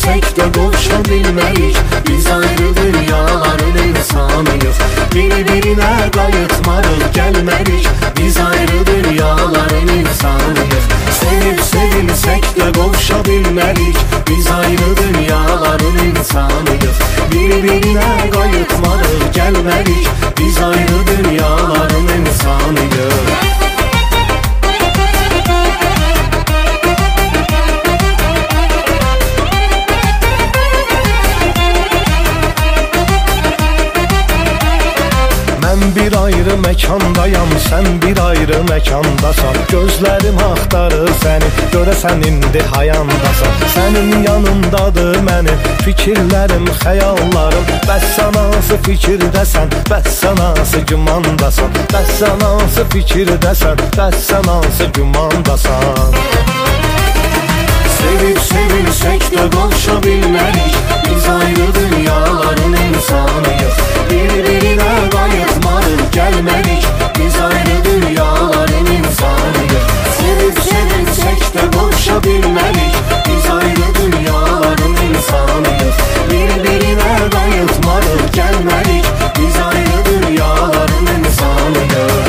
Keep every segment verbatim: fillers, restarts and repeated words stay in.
sevilsək də qovuşa bilmərik. Biz ayrı dünyaların insanıyıq, bir-birinə qayıtmarıq, gəlmərik. Biz ayrı dünyaların insanıyıq, sevib sevilsək də qovuşa bilmərik. Biz ayrı dünyaların insanıyıq, bir-birinə qayıtmarıq, gəlmərik. Biz ayrı dünyaların insanıyıq. Mən bir ayrı məkandayam, sən bir ayrı məkandasan. Gözlərim axtarır səni, görəsən indi hayandasan. Sənin yanındadır mənim fikirlərim, xəyallarım. Bəs sən hansı fikirdəsən, bəs sən hansı gümandasan. Bəs sən hansı fikirdəsən, bəs sən hansı gümandasan. Sevib sevilsək də qovuşa bilmərik. Biz ayrı dünyaların insanıyıq, bir-birinə qayıtmarıq, gəlmərik. Biz ayrı dünyaların insanıyıq, sevib sevilsək də qovuşa bilmərik. Biz ayrı dünyaların insanıyıq, bir-birinə qayıtmarıq, gəlmərik. Biz ayrı dünyaların insanıyıq.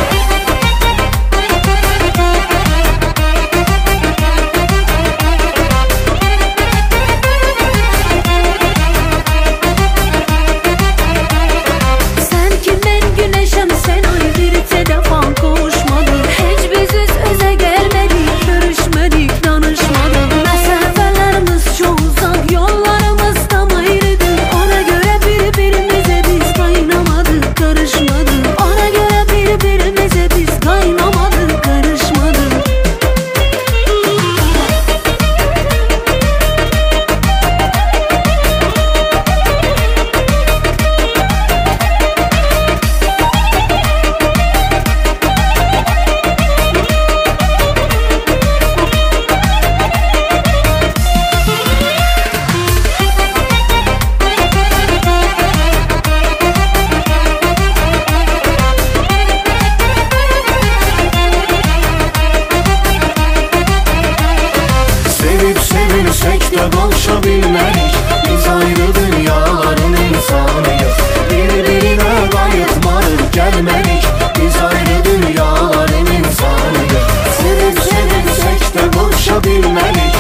Sevilsək də qovuşa bilmərik. Biz ayrı dünyaların insanıyıq, bir-birinə qayıtmarıq, gəlmərik. Biz ayrı dünyaların insanıyıq, sevib sevilsək də qovuşa bilmərik.